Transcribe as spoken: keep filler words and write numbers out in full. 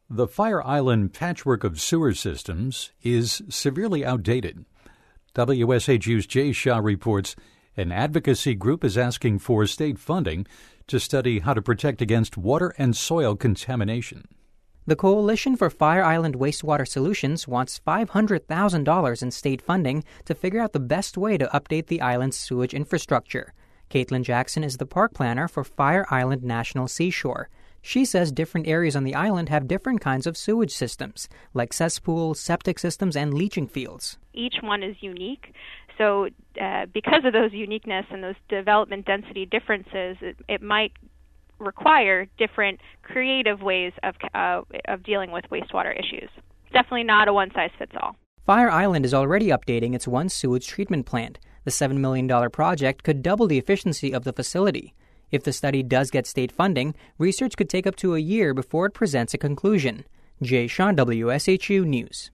The Fire Island patchwork of sewer systems is severely outdated. W S H U's Jay Shah reports an advocacy group is asking for state funding to study how to protect against water and soil contamination. The Coalition for Fire Island Wastewater Solutions wants five hundred thousand dollars in state funding to figure out the best way to update the island's sewage infrastructure. Caitlin Jackson is the park planner for Fire Island National Seashore. She says different areas on the island have different kinds of sewage systems, like cesspools, septic systems, and leaching fields. Each one is unique. So uh, because of those uniqueness and those development density differences, it, it might require different creative ways of, uh, of dealing with wastewater issues. Definitely not a one-size-fits-all. Fire Island is already updating its one sewage treatment plant. The seven million dollars project could double the efficiency of the facility. If the study does get state funding, research could take up to a year before it presents a conclusion. Jay Shah, W S H U News.